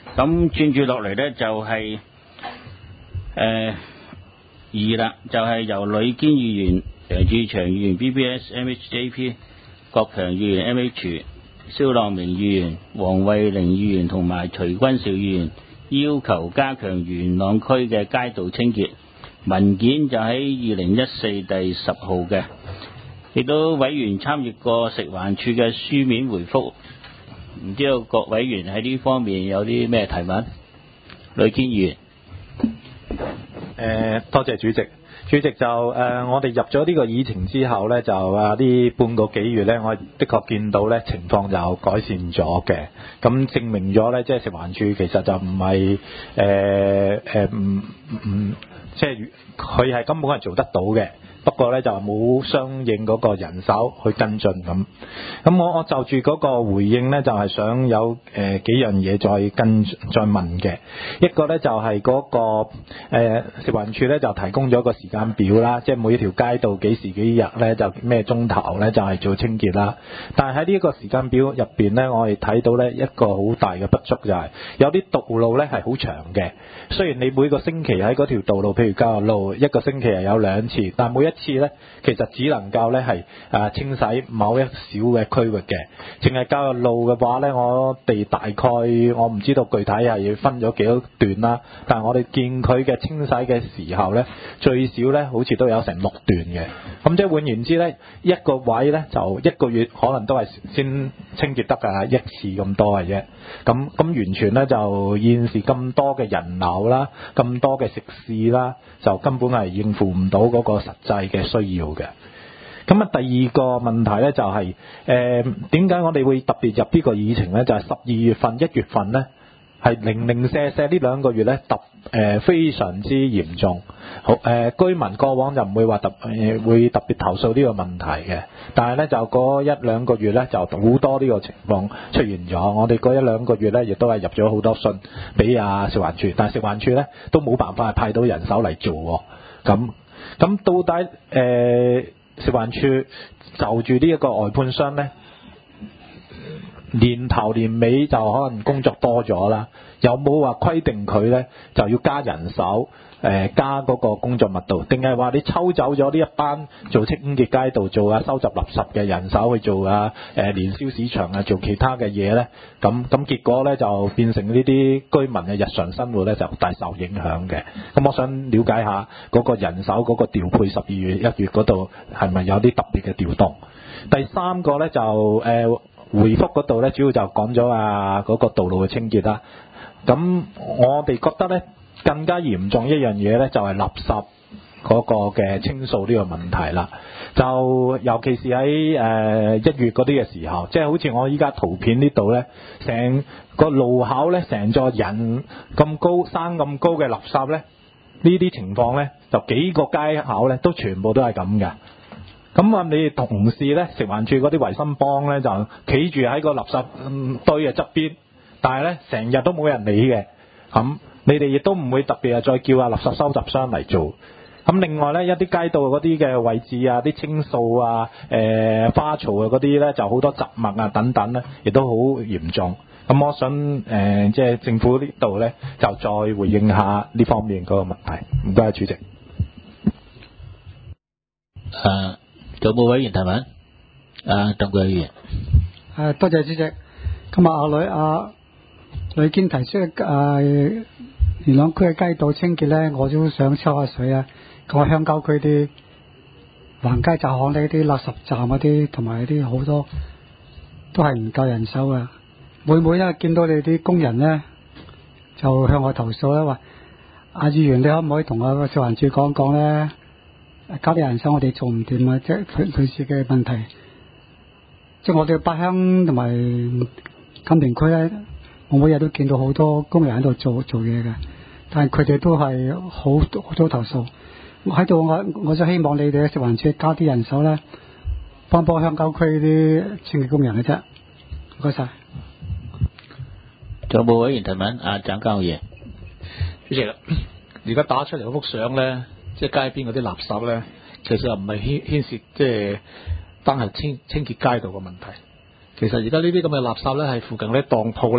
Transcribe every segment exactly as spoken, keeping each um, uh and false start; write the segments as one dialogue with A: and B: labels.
A: 咁轉住落嚟呢，就係誒二啦，就係、是、由呂堅議員、楊志祥議員 B B S M H J P、郭強議員 M H、蕭浪明議員、黃慧玲議員同埋徐君兆議員要求加強元朗區嘅街道清潔。文件就喺二零一四第十號嘅，亦都委員參閱過食環署嘅書面回覆，唔知道各委員喺呢方面有啲咩提問？呂堅議員。
B: 誒，多謝主席。主席就誒、呃，我哋入咗呢個議程之後呢，就啊呢半個幾月呢，我的確見到呢情況就改善咗嘅。咁證明咗呢，即係食環署其實就唔係誒誒唔唔，即係佢係根本係做得到嘅。不過呢，就冇相應嗰個人手去跟進咁。咁我我就住嗰個回應呢，就係、是、想有誒、呃、幾樣嘢再跟再問嘅。一個呢，就係、是、嗰、那個誒、呃、食環署呢，就提供咗個時間表啦，即係每一條街道幾時幾日呢，就咩鐘頭呢，就係、是、做清潔啦。但係喺呢一個時間表入邊呢，我哋睇到呢一個好大嘅不足就係、是、有啲道路呢係好長嘅。雖然你每個星期喺嗰條道路，譬如教育路，一個星期係有兩次，但每一次呢，其實只能夠呢係誒清洗某一小嘅區域嘅。淨係教育路嘅話呢，我哋大概我唔知道具體係分咗幾多段啦，但係我哋見佢嘅清洗嘅時候呢，最少呢好似都有成六段嘅。咁即係換言之呢，一個位呢就一個月可能都係先清潔得㗎一次咁多嘅啫。咁咁完全呢，就現時咁多嘅人流啦，咁多嘅食肆啦，就根本係應付唔到嗰個實際嘅需要嘅。咁啊，第二個問題呢，就係誒點解我哋會特別入呢個議程呢？就係十二月份、一月份呢，係零零舍舍呢兩個月呢，特誒、呃、非常之嚴重。好誒、呃，居民過往就唔會話特誒、呃、會特別投訴呢個問題嘅，但係呢，就嗰一兩個月呢，就好多呢個情況出現咗。我哋嗰一兩個月呢，亦都係入咗好多信俾啊食環署，但係食環署呢，都冇辦法派到人手嚟做喎。咁咁到底誒？呃食環署就住呢一個外判商呢，年頭年尾就可能工作多咗啦，有冇話規定佢呢就要加人手，誒加嗰個工作密度，定係話你抽走咗呢一班做清潔街道、做啊收集垃圾嘅人手去做啊誒年宵市場啊做其他嘅嘢呢？咁咁結果呢，就變成呢啲居民嘅日常生活呢，就大受影響嘅。咁我想了解下嗰個人手嗰個調配，十二月一月嗰度係咪有啲特別嘅調動？第三個呢，就誒、呃、回覆嗰度呢，主要就講咗啊嗰個道路嘅清潔啦。咁我哋覺得呢，更加嚴重一樣嘢呢，就係垃圾嗰個嘅清掃呢個問題啦。就尤其是喺誒一月嗰啲嘅時候，即係好似我依家圖片呢度呢，成個路口呢，成座人咁高山咁高嘅垃圾呢，呢啲情況呢，就幾個街口呢，都全部都係咁嘅。咁啊，你哋同事呢，食環署嗰啲衞生幫呢，就企住喺個垃圾堆嘅側邊，但係呢，成日都冇人理嘅。咁你哋亦都唔會特別啊，再叫下垃圾收集商嚟做。咁另外呢，一啲街道嗰啲嘅位置啊，啲清掃啊、誒、呃、花槽啊嗰啲呢，就好多雜物啊等等呢，亦都好嚴重。咁我想誒、呃，即係政府呢度呢，就再回應下呢方面嗰個問題。唔該，主席。誒、
A: uh,做務委員提問，啊，鄧國議員。
C: 誒，多謝主席。今日阿呂阿呂堅提出誒、呃、元朗區嘅街道清潔咧，我都想抽下水啊！個鄉郊區啲橫街窄巷呢啲垃圾站嗰啲，同埋啲好多都係唔夠人手啊！每每咧見到你啲工人咧，就向我投訴咧話：阿議員，你可唔可以同我食環署講講咧？加啲人手我哋做唔掂啊！即係類類似嘅問題，即係我哋八鄉同埋錦田區咧，我每日都見到好多工人喺度做做嘢嘅，但係佢哋都係好好多投訴。喺度我我就希望你哋食環署加啲人手咧，幫幫鄉郊區啲清潔工人嘅啫。唔該晒。
A: 做務委員提問，阿蔣家豪。
D: 主席，而家打出嚟嗰幅相咧。即係街邊嗰啲垃圾咧，其實又唔係牽牽涉即係單係清清潔街道嘅問題。其實而家呢啲咁嘅垃圾咧，係附近嗰啲當鋪咧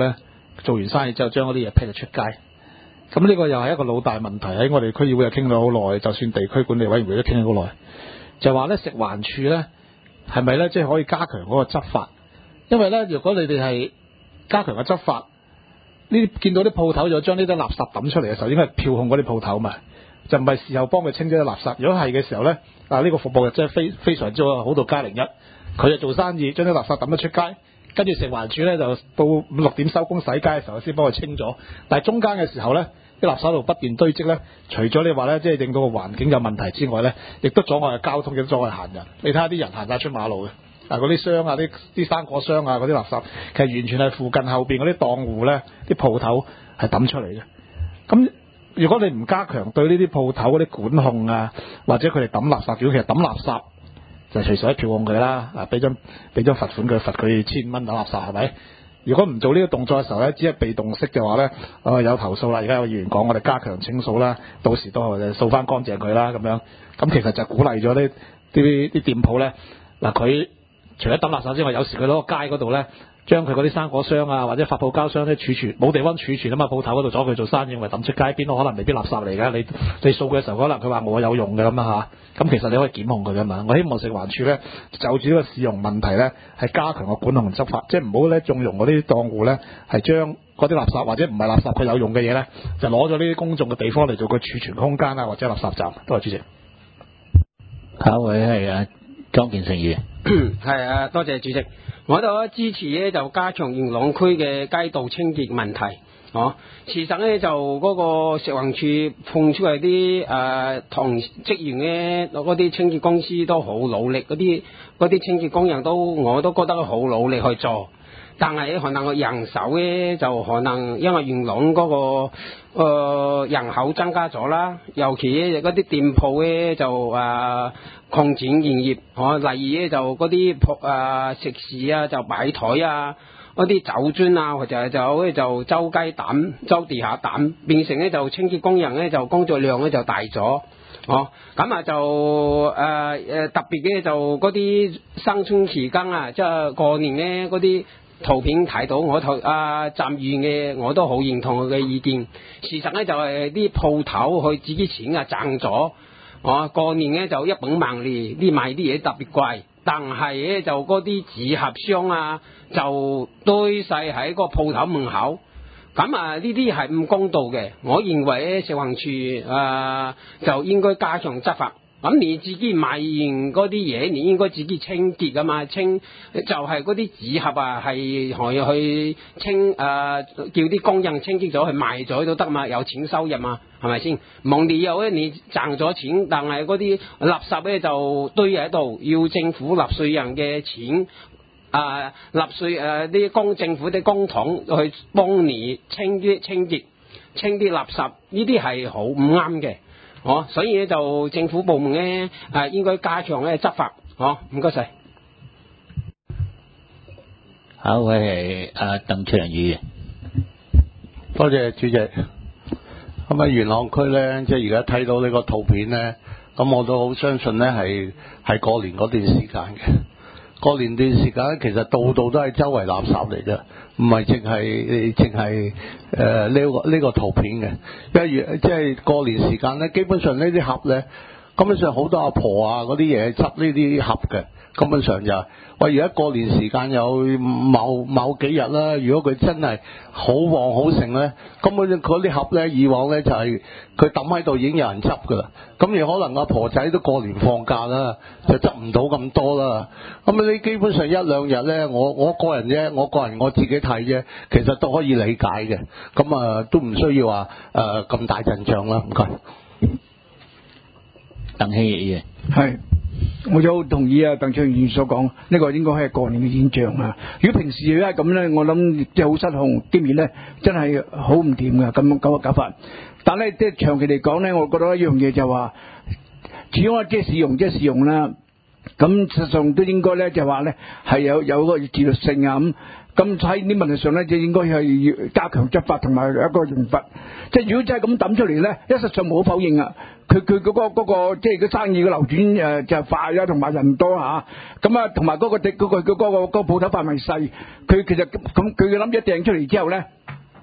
D: 做完生意之後將嗰啲嘢批咗出街。咁呢個又係一個老大問題，喺我哋區議會又傾咗好耐，就算地區管理委員會都傾咗好耐，就話咧食環署咧係咪咧即係可以加強嗰個執法？因為咧，如果你哋係加強嘅執法，呢啲見到啲鋪頭就將呢啲垃圾抌出嚟嘅時候，應該係票控嗰啲鋪頭嘛，就唔係事後幫佢清咗啲垃圾。如果係嘅時候咧，啊呢個服務就真係非非常之好，好到加零一。佢就做生意，將啲垃圾抌咗出街，跟住食環署咧就到五六點收工洗街嘅時候先幫佢清咗。但係中間嘅時候咧，啲垃圾喺度不斷堆積咧，除咗你話咧即係令到個環境有問題之外咧，亦都阻礙交通，亦都阻礙行人。你睇下啲人行晒出馬路嘅。嗱，嗰啲箱啊，啲啲生果箱啊，嗰啲垃圾，其實完全係附近後邊嗰啲檔戶咧，啲鋪頭係抌出嚟嘅。咁如果你唔加強對呢啲鋪頭嗰啲管控啊，或者佢哋抌垃圾，如果其實抌垃圾就隨時可以票控佢啦，啊，俾張俾張罰款佢，罰佢千蚊抌垃圾係咪？如果唔做呢個動作嘅時候咧，只係被動式嘅話咧，啊有投訴啦，而家有議員講我哋加強清掃啦，到時都係掃翻乾淨佢啦咁樣。咁其實就鼓勵咗啲啲啲店鋪咧，嗱佢。除咗抌垃圾之外，有時佢攞個街嗰度咧，將佢嗰啲生果箱啊，或者發泡膠箱咧儲存，冇地方儲存啊嘛，鋪頭嗰度阻佢做生意，咪抌出街邊，可能未必垃圾嚟㗎。你你掃嘅時候，可能佢話我有用嘅咁啊嚇，咁其實你可以檢控佢㗎嘛。我希望食環署咧就住呢個市容問題咧，係加強個管控執法，即係唔好咧縱容嗰啲檔戶咧係將嗰啲垃圾或者唔係垃圾佢有用嘅嘢咧，就攞咗呢啲公眾嘅地方嚟做個儲存空間啊，或者垃圾站。多謝主席。
A: 下一位係啊莊建成議員。
E: 係啊，多謝主席。我都支持咧，就加強元朗區嘅街道清潔問題。哦，事實咧就嗰個食環署碰出嚟啲誒同職員咧，嗰啲清潔公司都好努力，嗰啲嗰啲清潔工人都我都覺得好努力去做。但係可能個人手咧就可能因為元朗嗰、那個、呃、人口增加咗啦，尤其咧嗰啲店鋪咧就誒擴展營業，哦，例如咧就嗰啲誒食肆啊就擺台啊，嗰啲酒樽啊或者就咧就周街抌，周地下抌，變成咧就清潔工人咧就工作量咧就大咗。哦，咁啊就誒誒、呃、特別嘅就嗰啲新春期間啊，即係過年咧嗰啲。圖片睇到我頭啊站員嘅我都好認同佢嘅意見。事實咧就係啲鋪頭佢自己錢啊賺咗，哦過年咧就一本萬利，啲賣啲嘢特別貴，但係咧就嗰啲紙盒箱啊就堆晒喺個鋪頭門口，咁啊呢啲係唔公道嘅。我認為咧食環署啊就應該加強執法。咁你自己賣完嗰啲嘢，你應該自己清潔噶嘛？清就係嗰啲紙盒啊，係可以去清誒、呃，叫啲工人清潔咗去賣咗都得嘛，有錢收入嘛，係咪先？冇理由咧，你賺咗錢，但係嗰啲垃圾咧就堆喺度，要政府納稅人嘅錢啊，納稅誒啲公政府啲公帑去幫你清啲清潔、清啲垃圾，呢啲係好唔啱嘅。哦，所以咧就政府部門咧啊，應該加強咧執法。哦，唔該晒。
A: 下一位係阿鄧卓人議員。
F: 多謝主席。咁啊，元朗區咧，即係而家睇到呢個圖片咧，咁我都好相信咧係係過年嗰段時間嘅。過年段時間其實度度都係周圍垃圾嚟嘅，唔係淨係淨係誒呢個呢個圖片嘅。因為即係過年時間咧，基本上呢啲盒咧，根本上好多阿婆啊嗰啲嘢執呢啲盒嘅，根本上就係、喂，而家過年時間有某某幾日啦，如果佢真係好旺好盛咧，根本嗰啲盒咧以往咧就係佢抌喺度已經有人執噶啦。咁而可能阿婆仔都過年放假啦，就執唔到咁多啦。咁你基本上一兩日咧，我我個人啫，我個人我自己睇啫，其實都可以理解嘅。咁啊，都唔需要話誒咁大陣仗啦。唔該。
A: 鄧希議員。
G: 係。我就好同意啊，鄧卓議員所講，呢、這個應該係過年嘅現象啊。如果平時咧咁咧，我諗即係好失控，兼而咧真係好唔掂㗎，咁咁嘅搞法。但係即係長期嚟講咧，我覺得一樣嘢就話，始終即係市容即係市容啦。咁實際上都應該咧就話咧係有有個自律性啊咁。咁喺呢問題上咧，就應該係加強執法同埋一個刑罰。即係如果真係咁抌出嚟咧，一實上冇可否認啊。佢佢嗰個嗰、那個即係個生意嘅流轉誒就快啦，同埋人多嚇。咁啊，同埋嗰個嗰、那個嗰、那個嗰、那個鋪頭範圍細，佢其實咁佢嘅諗一掟出嚟之後咧，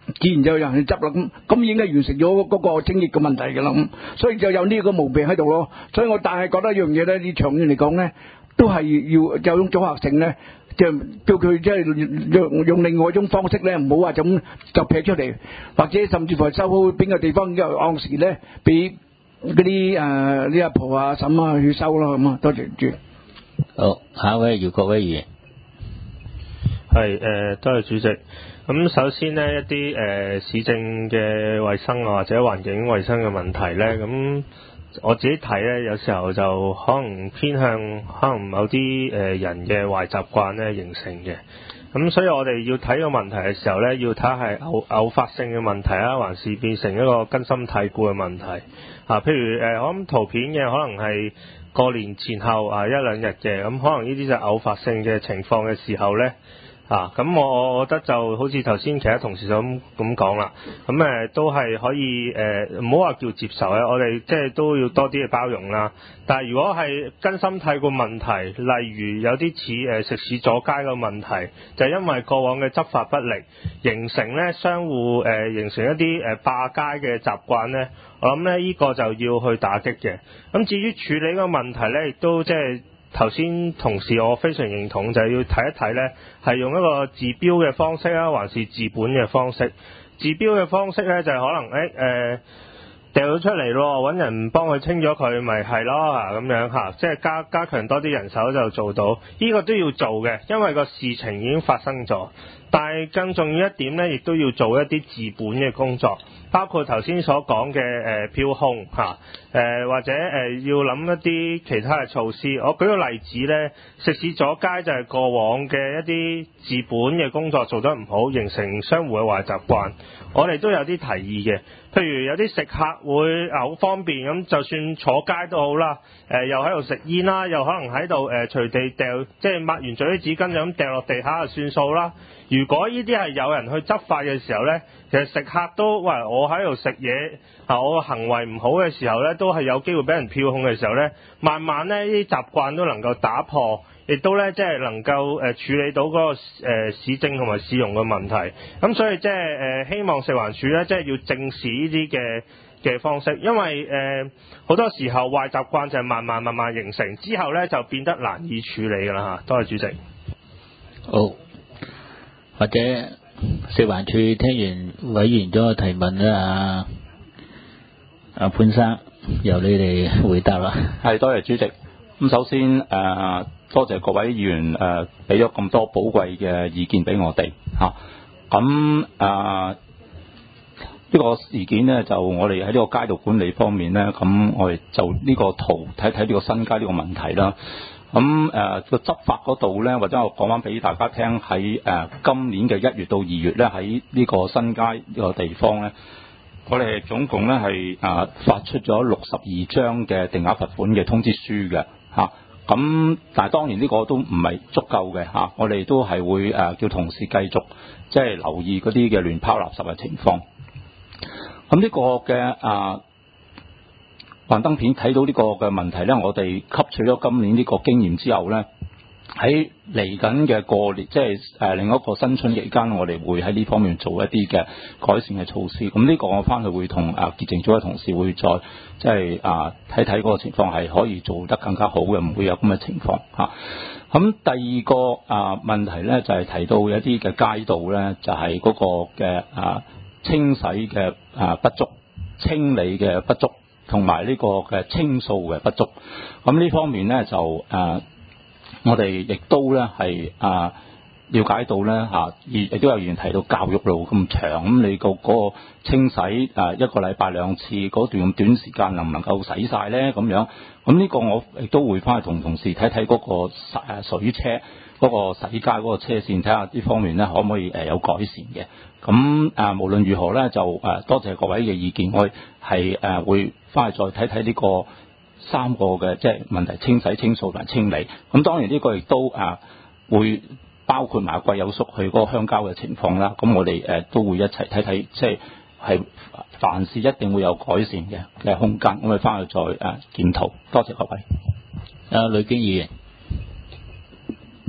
G: 自然就有人去執啦。咁咁已經係完成咗嗰個清潔嘅問題㗎啦。咁所以就有呢個毛病喺度咯。所以我但係覺得一樣嘢咧，你長遠嚟講咧，都係要有種組合性咧，就叫佢即係用用另外一種方式咧，唔好話咁就劈出嚟，或者甚至乎係收好邊個地方又按時咧俾嗰啲誒啲阿婆啊嬸啊去收咯。咁啊，多謝主。
A: 好，下一位姚國威議員。
H: 係誒、呃，多謝主席。咁首先呢，一啲誒、呃、市政嘅衛生啊，或者環境衛生嘅問題呢，咁我自己睇呢，有時候就可能偏向可能某啲誒、呃、人嘅壞習慣呢形成嘅。咁所以我哋要睇個問題嘅時候呢，要睇下係偶偶發性嘅問題啊，還是變成一個根深蒂固嘅問題啊。譬如誒、呃，我諗圖片嘅可能係過年前後啊一兩日嘅，咁可能呢啲就偶發性嘅情況嘅時候呢。啊，咁我我覺得就好似頭先其他同事就咁咁講啦，咁誒、呃、都係可以誒，唔好話叫接受咧，我哋即係都要多啲嘅包容啦。但係如果係根深蒂固問題，例如有啲似誒食肆阻街嘅問題，就係、因為過往嘅執法不力，形成咧相互誒、呃、形成一啲誒、呃、霸街嘅習慣咧，我諗咧呢、呢個就要去打擊嘅。咁至於處理個問題咧，亦都即係。頭先同事我非常認同，就係、是、要睇一睇呢係用一個治標嘅方式啊，還是治本嘅方式？治標嘅方式呢，就係、是、可能誒誒掉咗出嚟咯，揾人幫佢清咗佢，咪係咯咁樣嚇，即係加加強多啲人手就做到。呢、這個都要做嘅，因為個事情已經發生咗。但係更重要一點呢，亦都要做一啲治本嘅工作。包括頭先所講嘅誒票控嚇，誒、呃、或者誒、呃、要諗一啲其他嘅措施。我舉個例子咧，食肆阻街就係過往嘅一啲治本嘅工作做得唔好，形成商戶嘅壞習慣。我哋都有啲提議嘅，譬如有啲食客會啊好方便咁，就算坐街都好啦，誒、呃、又喺度食煙啦，又可能喺度誒隨地掉，即係抹完嘴啲紙巾就咁掉落地下就算數啦。如果呢啲係有人去執法嘅時候呢，其實食客都喂我喺度食嘢啊，我行為唔好嘅時候呢，都係有機會俾人票控嘅時候呢，慢慢呢呢啲習慣都能夠打破，亦都呢即係能夠誒處理到嗰個誒市政同埋市容嘅問題。咁所以即係誒希望食環署呢，即係要正視呢啲嘅嘅方式，因為誒好多時候壞習慣就係慢慢慢慢形成之後呢，就變得難以處理㗎啦嚇。多謝主席。
A: 好。或者食環署聽完委員咗個提問啦，阿阿潘生由你哋回答啦。
I: 係，多謝主席。咁首先誒、呃，多謝各位議員誒俾咗咁多寶貴嘅意見俾我哋嚇。咁誒呢個事件呢，就我哋喺呢個街道管理方面呢，咁我哋就呢個圖睇睇呢個新街呢個問題啦。咁誒個執法嗰度咧，或者我講翻俾大家聽，喺誒、呃、今年嘅一月到二月咧，喺呢個新街呢個地方咧，我哋總共咧係誒發出咗六十二張嘅定額罰款嘅通知書嘅嚇。咁、啊、但係當然呢個都唔係足夠嘅嚇、啊，我哋都係會誒、呃、叫同事繼續即係留意嗰啲嘅亂拋垃圾嘅情況。咁呢個嘅啊。幻燈片睇到呢個嘅問題呢，我哋吸取咗今年呢個經驗之後呢，喺嚟緊嘅過年，即係誒另一個新春期間，我哋會喺呢方面做一啲嘅改善嘅措施。咁呢個我翻去會同誒潔淨組嘅同事會再即係啊睇睇嗰個情況係可以做得更加好嘅，唔會有咁嘅情況嚇。咁、啊、第二個啊問題呢，就係、是、提到一啲嘅街道呢，就係、是、嗰個嘅啊清洗嘅啊不足、清理嘅不足。同埋呢個嘅清掃嘅不足，咁呢方面呢，就誒、呃，我哋亦都咧係啊了解到咧嚇，亦亦都有議員提到教育路咁長，咁你個嗰個清洗誒、呃、一個禮拜兩次嗰段咁短時間能唔能夠洗晒咧咁樣？咁呢個我亦都會翻去同同事睇睇嗰個誒水車嗰、嗰個洗街嗰個車線，睇下呢方面咧可唔可以誒有改善嘅？咁啊，無論如何咧，就誒多謝各位嘅意見，我係誒會翻去再睇睇呢個三個嘅即係問題：清洗、清掃同埋清理。咁當然呢個亦都誒會包括埋貴友宿去嗰個鄉郊嘅情況啦。咁我哋誒都會一齊睇睇，即係係凡事一定會有改善嘅嘅空間。我哋翻去再誒檢討。多謝各位。
A: 啊，呂堅議員。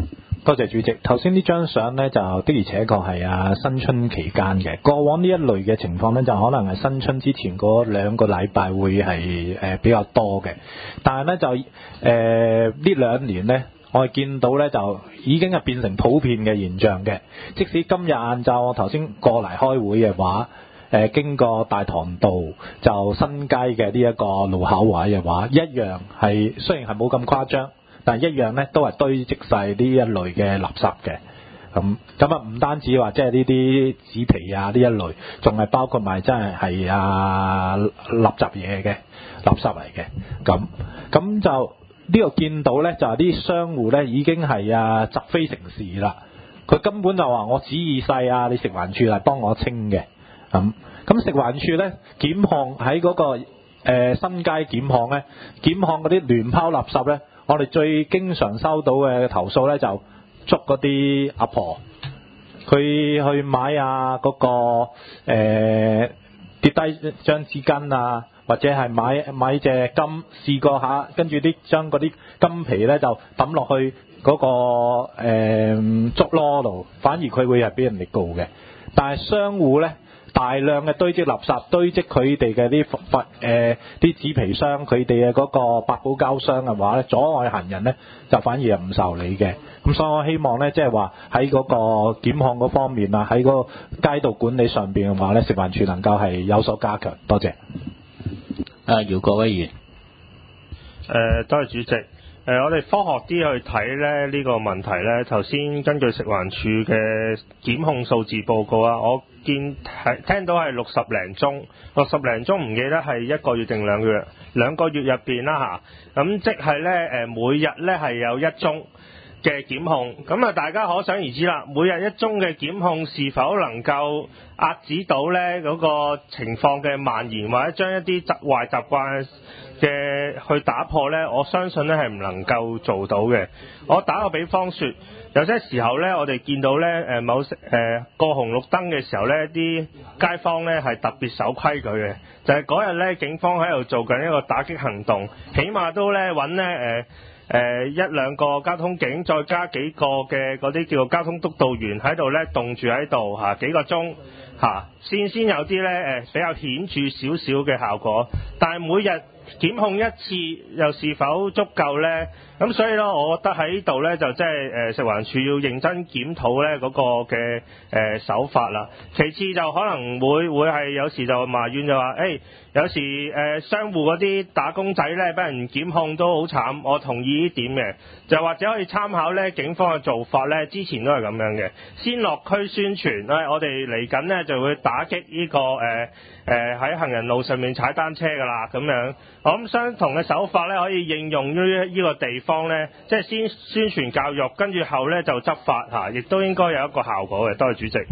B: 多謝主席。頭先呢張相呢，就的而且確係啊新春期間嘅。過往呢一類嘅情況呢，就可能係新春之前嗰兩個禮拜會係、呃、比較多嘅。但係呢，就誒呢、呃、兩年呢，我哋見到呢，就已經係變成普遍嘅現象嘅。即使今日晏晝我頭先過嚟開會嘅話，誒、呃、經過大棠道就新街嘅呢一個路口位嘅話，一樣係雖然係冇咁誇張。但係一樣咧，都係堆積晒呢一類嘅垃圾嘅。咁咁啊，唔單止話即係呢啲紙皮啊呢一類，仲係包括埋真係係啊垃圾嘢嘅垃圾嚟嘅。咁咁就呢度見到咧，就係啲商戶咧已經係啊習非成是啦。佢根本就話我旨意細啊，你食環署嚟幫我清嘅。咁咁食環署咧檢控喺嗰、嗰個、呃、新街檢控咧，檢控嗰啲亂拋垃圾咧。我哋最經常收到嘅投訴咧，就捉嗰啲阿婆，佢去買啊嗰、嗰個誒、呃、跌低張紙巾啊，或者係買買隻金試過下，跟住啲將嗰啲金皮咧就抌落去嗰、嗰個誒竹籮度，反而佢會係俾人哋告嘅。但係商戶咧，大量嘅堆積垃圾，堆積佢哋嘅啲佛誒啲紙皮箱，佢哋嘅嗰個百寶膠箱嘅話咧，阻礙行人咧，就反而係唔受理嘅。咁所以我希望咧，即係話喺嗰個檢控嗰方面啊，喺嗰個街道管理上邊嘅話咧，食環署能夠係有所加強。多謝。
A: 啊，姚國威議員。
H: 誒，多謝主席。誒、呃，我哋科學啲去睇咧呢、呢個問題咧，頭先根據食環署嘅檢控數字報告啊，我見係聽到係六十零宗，六十零宗唔記得係一個月定兩個月，兩個月入邊啦嚇，咁即係咧誒每日咧係有一宗嘅檢控，咁啊大家可想而知啦，每日一宗嘅檢控是否能夠壓止到咧嗰、嗰個情況嘅蔓延，或者將一啲習壞習慣嘅去打破呢，我相信呢係唔能夠做到嘅。我打個比方說，有些時候呢，我哋見到呢誒某誒、呃、過紅綠燈嘅時候呢，啲街坊呢係特別守規矩嘅，就係嗰日呢，警方喺度做緊一個打擊行動，起碼都呢揾呢誒誒一兩個交通警，再加幾個嘅嗰啲叫做交通督導員喺度呢，凍住喺度嚇幾個鐘嚇，先先有啲呢誒比較顯著少少嘅效果，但係每日檢控一次又是否足夠呢？咁所以咧，我覺得喺呢度呢，就即係誒食環署要認真檢討呢嗰個嘅誒手法啦。其次就可能會會係有時就埋怨就話，誒、欸、有時誒、呃、商戶嗰啲打工仔呢，俾人檢控都好慘。我同意呢點嘅，就或者可以參考呢警方嘅做法呢，之前都係咁樣嘅，先落區宣傳。誒、哎、我哋嚟緊呢，就會打擊呢、這個誒誒喺行人路上面踩單車㗎啦，咁樣。我諗相同嘅手法咧，可以應用於呢個地方咧，即係先宣傳教育，跟住後咧就執法嚇，亦都應該有一個效果嘅。多謝主席。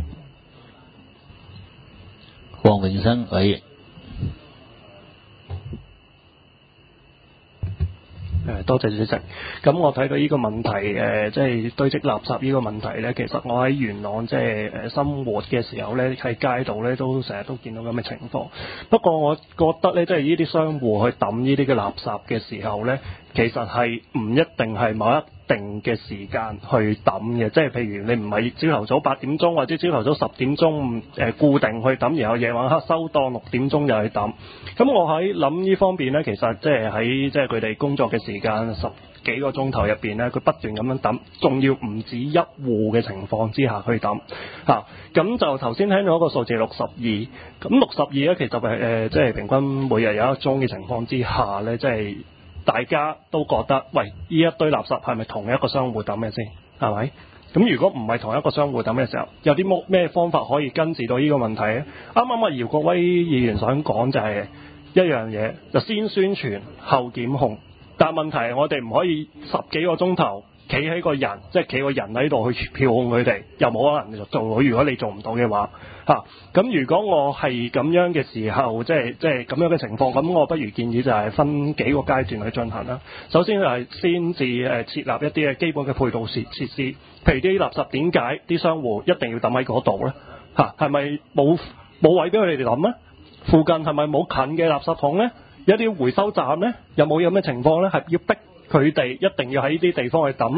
A: 黃榮生委員。
J: 誒，多謝主席。咁我睇到呢個問題，誒、呃，即係堆積垃圾呢個問題咧，其實我喺元朗即係誒生活嘅時候咧，喺街道咧都成日都見到咁嘅情況。不過我覺得咧，即係呢啲商戶去抌呢啲嘅垃圾嘅時候咧，其實係唔一定係某一定嘅時間去抌嘅，即係譬如你唔係朝頭早八點鐘或者朝頭早十點鐘誒固定去抌，然後夜晚黑收檔六點鐘又去抌。咁我喺諗呢方面呢，其實即係喺即係佢哋工作嘅時間十幾個鐘頭入邊呢，佢不斷咁樣抌，仲要唔止一戶嘅情況之下去抌嚇。咁、啊、就頭先聽到一個數字六十二，咁六十二呢，其實係誒即係平均每日有一宗嘅情況之下呢，即係。大家都覺得，喂，呢一堆垃圾係咪同一個商戶抌嘅先？係咪？咁如果唔係同一個商戶抌嘅時候，有啲咩方法可以根治到呢個問題咧？啱啱啊，姚國威議員想講就係一樣嘢，就先宣傳後檢控。但問題係我哋唔可以十幾個鐘頭企喺個人，即係企個人喺度去票控佢哋，又冇可能就做到。如果你做唔到嘅話，嚇、啊、咁如果我係咁樣嘅時候，即係即係咁樣嘅情況，咁我不如建議就係分幾個階段去進行啦。首先係先至誒設立一啲嘅基本嘅配套設設施，譬如啲垃圾點解啲商戶一定要抌喺嗰度咧？嚇係咪冇冇位俾佢哋抌咧？附近係咪冇近嘅垃圾桶咧？有啲回收站咧，有冇有咩情況咧？係要逼佢哋一定要喺呢啲地方去抌咧？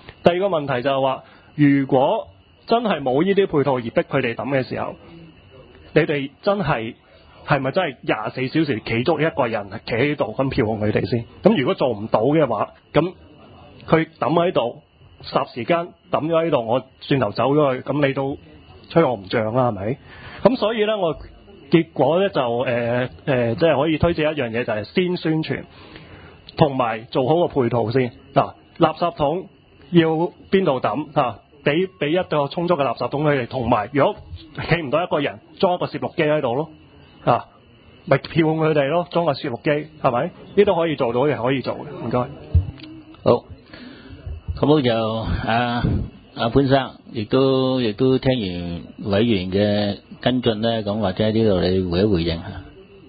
J: 第二個問題就係話，如果真係冇呢啲配套而逼佢哋抌嘅時候，你哋真係係咪真係廿四小時企足一個人企喺度咁票控佢哋先？咁如果做唔到嘅話，咁佢抌喺度，霎時間抌咗喺度，我轉頭走咗去，咁你都吹我唔漲啦，係咪？咁所以呢，我結果呢就誒誒、呃呃，即係可以推薦一樣嘢，就係先宣傳，同埋做好個配套先。嗱、啊，垃圾桶要邊度抌啊？俾俾一個充足嘅垃圾桶佢哋，同埋如果企唔到一個人，裝一個攝錄機喺度咯，啊，咪票控佢哋咯，裝個攝錄機係咪？呢都可以做到嘅，可以做嘅，唔該。
A: 好，咁我就啊阿潘生，亦都亦都聽完委員嘅跟進咧，咁或者喺呢度你回一回應下。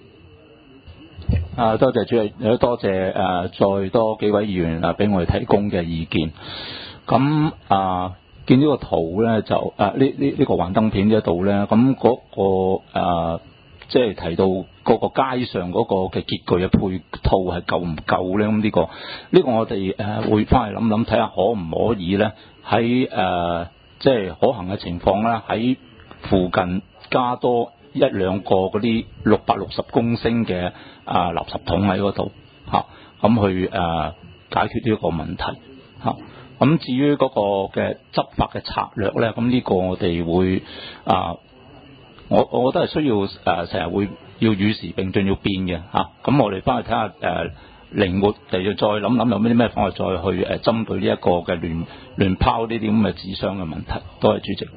I: 啊，多謝主席，亦都多謝誒、呃、再多幾位議員啊，俾我哋提供嘅意見。咁啊，見呢個圖咧，就啊呢呢呢個幻燈片呢一度咧，咁嗰、嗰個啊，即係提到嗰個街上嗰個嘅潔具嘅配套係夠唔夠咧？咁呢、呢個呢、呢個我哋誒、啊、會翻嚟諗諗，睇下可唔可以咧喺誒即係可行嘅情況啦，喺附近加多一兩個嗰啲六百六十公升嘅啊垃圾桶喺嗰度嚇，咁、啊、去誒、啊、解決呢個問題嚇。咁、啊、至於嗰個嘅執法嘅策略咧，咁呢個我哋會啊，我我覺得係需要誒成日會要與時並進要變嘅嚇。咁、啊、我哋翻去睇下誒靈活地要再諗諗有咩啲咩方法再去誒針對呢一個嘅亂亂拋呢啲咁嘅紙箱嘅問題。多謝主席。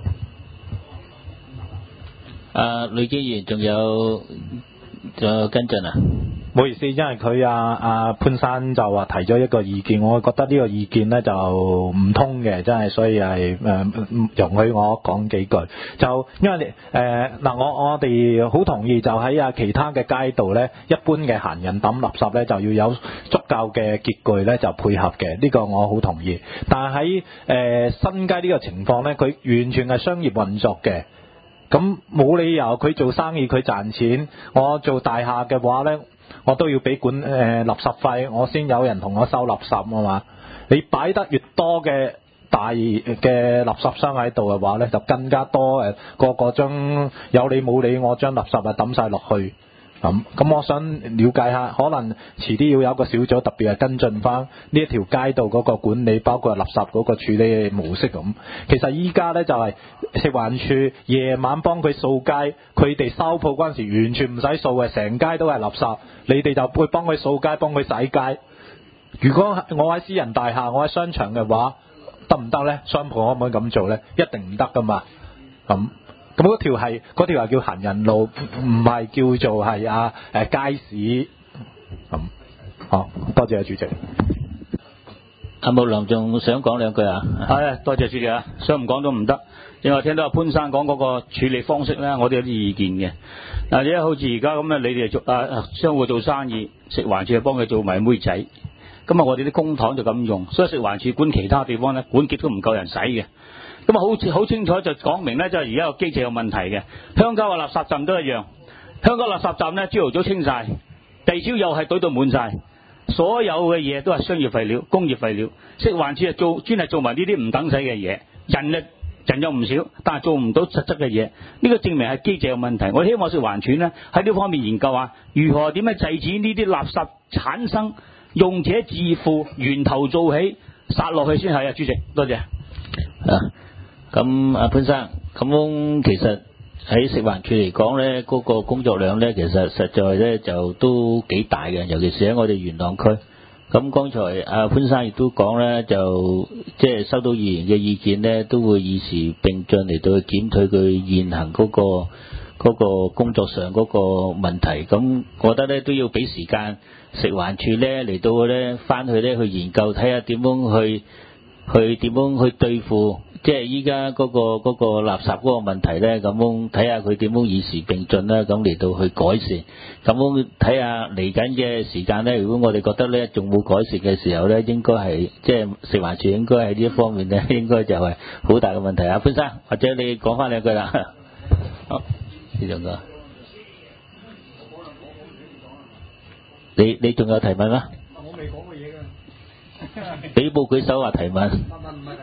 A: 啊，呂建源仲有仲有跟進啊？
B: 唔好意思，因為佢啊啊潘生就話提咗一個意見，我覺得呢個意見呢就唔通嘅，真係，所以係誒、呃、容許我講幾句。就因為誒嗱，我我哋好同意，就喺啊其他嘅街道呢，一般嘅閒人抌垃圾呢，就要有足夠嘅潔具呢，就配合嘅，呢、這個我好同意。但係喺誒新街呢個情況呢，佢完全係商業運作嘅。咁冇理由佢做生意佢賺錢，我做大廈嘅話呢，我都要俾管誒、呃、垃圾費，我先有人同我收垃圾啊嘛。你擺得越多嘅大嘅垃圾箱喺度嘅話呢，就更加多誒個個將有理冇理，我將垃圾啊抌晒落去。咁咁，我想了解下，可能遲啲要有一個小組特別係跟進翻呢一條街道嗰個管理，包括垃圾嗰個處理模式咁。其實依家呢，就係、是、食環署夜晚幫佢掃街，佢哋收鋪嗰陣時完全唔使掃嘅，成街都係垃圾，你哋就會幫佢掃街，幫佢洗街。如果我喺私人大廈，我喺商場嘅話，得唔得呢？商鋪可唔可以咁做呢？一定唔得噶嘛。咁。咁嗰條係嗰條係叫行人路，唔係叫做係啊誒街市咁。好，多謝主席。
A: 阿木良仲想講兩句啊？
K: 係啊，多謝主席啊，想唔講都唔得。因為我聽到阿潘生講嗰個處理方式咧，我哋有啲意見嘅。嗱，你好似而家咁啊，你哋做啊商戶做生意，食環署係幫佢做埋妹仔，咁啊我哋啲公帑就咁用，所以食環署管其他地方咧，管極都唔夠人使嘅。咁啊，好好清楚就講明咧，就係而家個機制有問題嘅。鄉郊嘅垃圾站都一樣，鄉郊垃圾站咧朝頭早清晒，第二朝又係堆到滿晒，所有嘅嘢都係商業廢料、工業廢料。食環署係做專係做埋呢啲唔等使嘅嘢，人力人有唔少，但係做唔到實質嘅嘢。呢個證明係機制有問題。我希望食環署咧喺呢方面研究下，如何點樣制止呢啲垃圾產生，用者自負，源頭做起，殺落去先係啊！主席，多謝。
A: 啊。咁阿潘生，咁其實喺食環署嚟講咧，嗰、那個工作量咧，其實實在咧就都幾大嘅，尤其是喺我哋元朗區。咁剛才阿潘生亦都講咧，就即係收到議員嘅意見咧，都會以時並進嚟到去檢討佢現行嗰、那個嗰、那個工作上嗰個問題。咁我覺得咧都要俾時間食環署咧嚟到咧翻去咧去研究，睇下點樣去去點樣去對付。即係依家嗰個嗰、嗰個垃圾嗰個問題咧，咁樣睇下佢點樣以時並進啦，咁嚟到去改善。咁樣睇下嚟緊嘅時間咧，如果我哋覺得咧仲冇改善嘅時候咧，應該係即係食環署應該喺呢一方面咧，應該就係好大嘅問題啊。潘生，或者你講翻兩句啦。好，呢兩個。你你仲有提問嗎？
C: 我未講過嘢㗎。
A: 俾報舉手話提問。
C: 問問唔係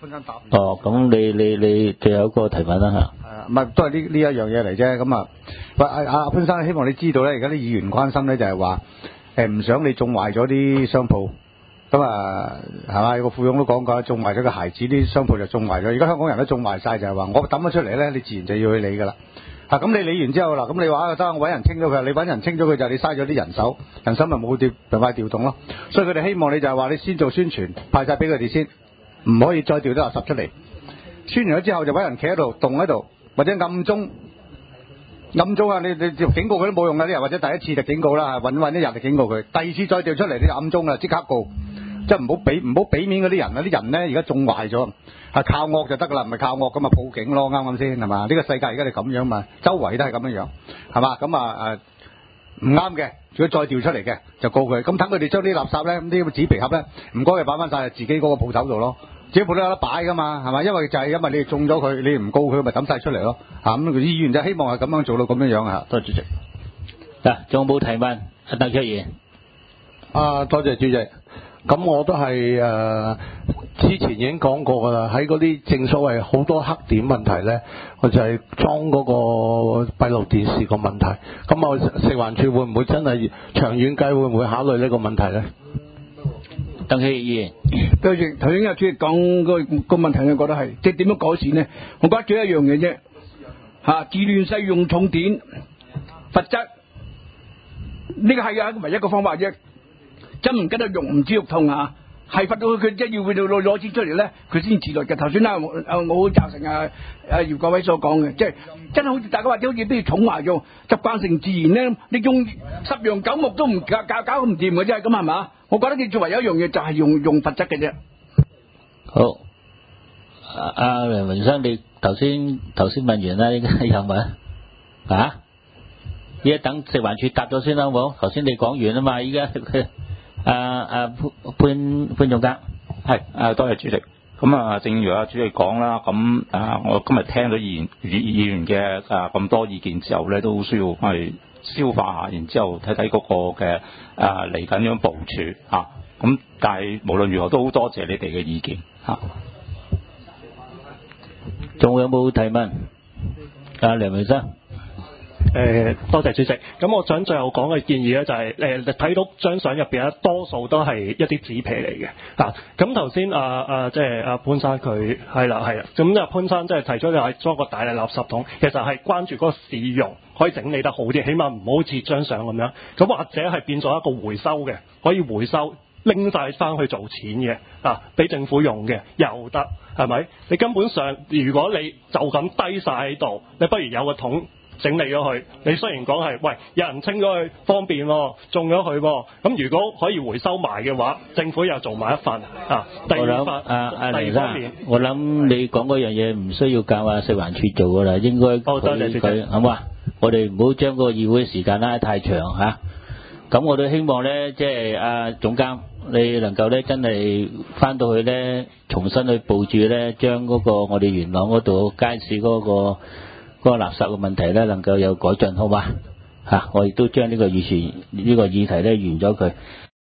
L: 潘生答。
A: 哦，咁你你你最後一個提問啦嚇。
L: 係啊，唔係都係呢呢一樣嘢嚟啫。咁啊，喂阿阿潘生，希望你知道咧，而家啲議員關心咧就係話誒唔想你種壞咗啲商鋪。咁啊，係嘛？有個富翁都講過，種壞咗個孩子，啲商鋪就種壞咗。而家香港人都種壞晒，就係話我抌咗出嚟咧，你自然就要去理㗎啦。啊，咁你理完之後啦，咁你話得我揾人清咗佢，你揾人清咗佢就係你嘥咗啲人手，人手咪冇調盡快調動咯。所以佢哋希望你就係話你先做宣傳，派晒俾佢哋先，唔可以再調啲垃圾出嚟。宣完咗之後就揾人企喺度，凍喺度，或者暗中暗中啊！你你警告佢都冇用㗎，啲人或者第一次就警告啦，揾揾啲人就警告佢，第二次再調出嚟你就暗中啦，即刻告。即係唔好俾唔好俾面嗰啲人啊！啲人咧而家種壞咗，係靠惡就得㗎啦，唔係靠惡咁啊報警咯，啱啱先係嘛？呢個世界而家係咁樣嘛，周圍都係咁樣樣，係嘛？咁啊誒唔啱嘅，如果再調出嚟嘅就告佢。咁等佢哋將啲垃圾咧，呢啲紙皮盒咧，唔該佢擺翻晒自己嗰個鋪頭度咯，自己鋪頭有得擺㗎嘛，係嘛？因為就係因為你哋種咗佢，你唔告佢，咪抌晒出嚟咯。嚇咁，議員就希望係咁樣做到咁樣樣啊。
A: 多謝主席。嗱，仲有冇提問？阿鄧卓賢。
F: 啊，多謝主席。咁我都係誒、呃、之前已經講過㗎啦，喺嗰啲正所謂好多黑點問題咧，我就係裝嗰個閉路電視個問題。咁我食環署會唔會真係長遠計會唔會考慮呢個問題咧？
A: 鄧希議員，
G: 對住頭先阿主席講個個問題，我覺得係即係點樣改善咧？我覺得只有一樣嘢啫，嚇自亂世用重典罰則，呢個係啊唯一一個方法啫。真唔跟得用唔知肉痛啊！係罰到佢即係要佢哋攞攞錢出嚟咧，佢先自律嘅。頭先啦，我我好贊成啊啊姚國偉所講嘅，即係真係好似大家話，好似俾佢寵壞咗，習慣成自然咧。你用十樣九目都唔搞搞搞唔掂嘅啫，咁係嘛？我覺得佢作為有一樣嘢就係用用罰則嘅啫。
A: 好，阿阿梁榮生，你頭先頭先問完啦，依家有冇啊？啊？依家等食環署答咗先啦，好冇？頭先你講完啊嘛，依家佢。啊啊潘潘總監，
I: 係啊，多謝主席。咁啊，正如阿主席講啦，咁啊，我今日聽咗議員議員嘅啊咁多意見之後咧，都需要去消化下，然之後睇睇嗰個嘅啊嚟緊樣部署嚇。咁、啊、但係無論如何都好多謝你哋嘅意見嚇。
A: 仲、啊、有冇提問？阿梁榮生。
J: 誒、呃，多謝主席。咁我想最後講嘅建議咧、就係，就係誒睇到張相入邊咧，多數都係一啲紙皮嚟嘅。嗱，咁頭先啊啊，即係阿潘生佢係啦係啦，咁啊潘生即係提出就係裝個大嘅垃圾桶，其實係關注嗰個市容可以整理得好啲，起碼唔好似張相咁樣。咁或者係變咗一個回收嘅，可以回收拎晒翻去做錢嘅，啊，俾政府用嘅又得，係咪？你根本上如果你就咁低晒喺度，你不如有個桶。整理咗佢，你雖然講係喂有人清咗佢方便喎，種咗佢喎，咁如果可以回收埋嘅話，政府又做埋一份啊。第二份，
A: 啊啊
J: 第二方面，
A: 我諗你講嗰樣嘢唔需要教啊食環署做噶啦，應該
J: 哦，多謝
A: 佢好嘛？我哋唔好將個議會時間拉太長嚇。咁、啊、我都希望咧，即係阿總監，你能夠咧真係翻到去咧，重新去佈置咧，將嗰個我哋元朗嗰度街市嗰、嗰個。嗰個垃圾嘅問題咧，能夠有改進，好嘛？嚇、啊，我亦都將呢個議事呢個議題咧完咗佢。